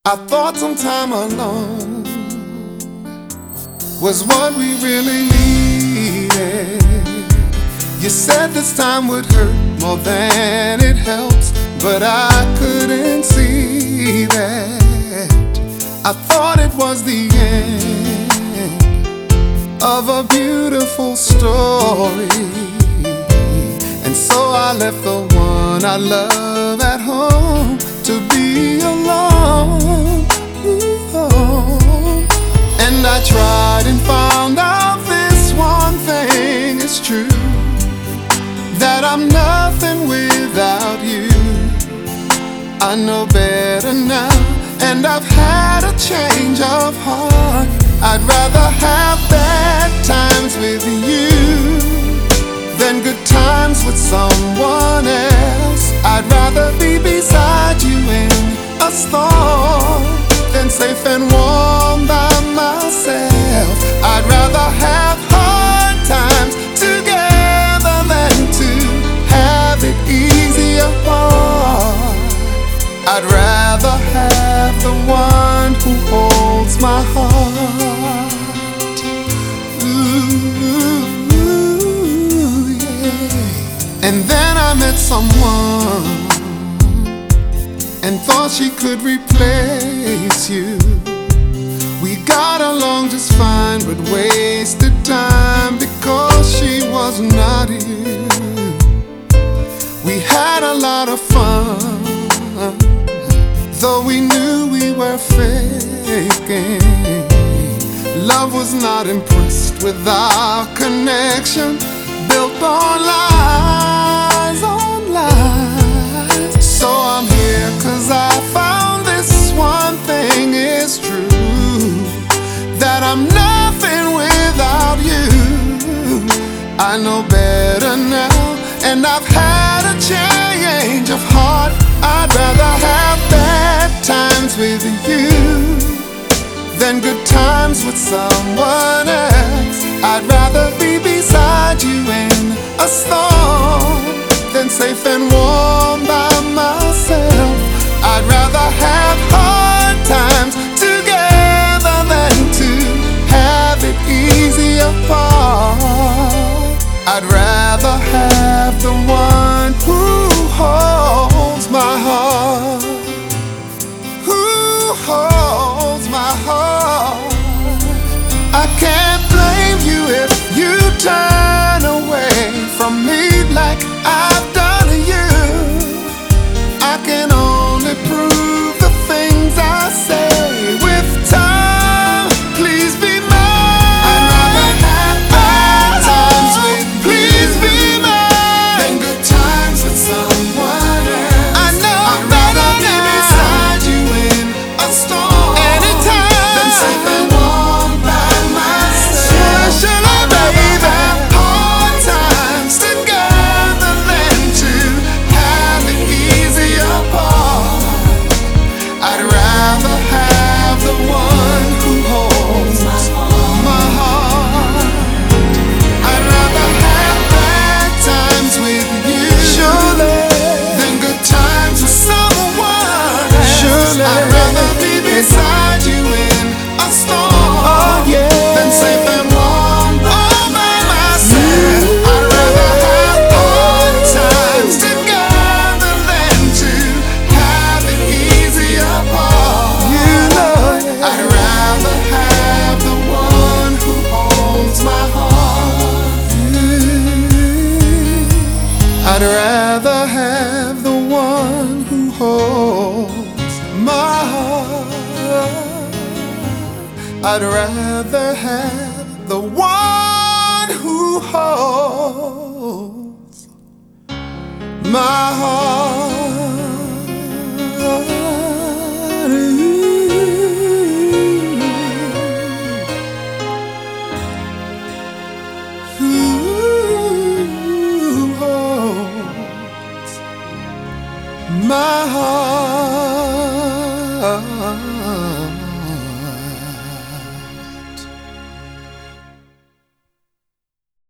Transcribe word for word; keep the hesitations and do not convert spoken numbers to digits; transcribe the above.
I thought some time alone was what we really needed. You said this time would hurt more than it helps, but I couldn't see that. I thought it was the end of a beautiful story, and so I left the one I love at home to be alone. Ooh. And I tried and found out this one thing is true, that I'm nothing without you. I know better now, and I've had a change of heart. I'd rather have bad times with you than good times with someone else. I'd rather be beside you in a storm than safe and warm by myself. I'd rather have hard times together than to have it easy apart. I'd rather have the one who holds my heart. Ooh, yeah. And then I met someone and thought she could replace you. We got along just fine, but wasted time because she was not here. We had a lot of fun, though we knew we were faking. Love was not impressed with our connection, built on lies, on lies. So I'm here 'cause I found this one thing is true, that I'm nothing without you. I know better now, and I've had a change of heart. I'd rather have bad times with you than good times with someone else. I'd rather be beside you in a storm than safe and warm by myself. I'd rather have hard times together than to have it easy apart. I'd rather have the one who holds my heart, who holds my heart. I can't blame you if you turn away from me like I've done to you. I can only prove the things I say with time. Please be mine. I'd rather have bad times with you. Please be mine than good times with someone else. I know I'd rather be beside you in a storm anytime than safe and warm by myself. Should I, I'd rather have hard times together than to have it easy apart. I'd rather have the one who holds my heart. I'd rather have bad times with you, surely, than good times with someone else. Surely. I'd rather be beside you in a storm, oh, yeah, than safe and warm all by myself. I'd rather have hard times together than to have it easy apart. You know it. I'd rather have the one who holds my heart. I'd rather have the one who holds my heart. I'd rather have the one who holds my heart. Who holds my heart.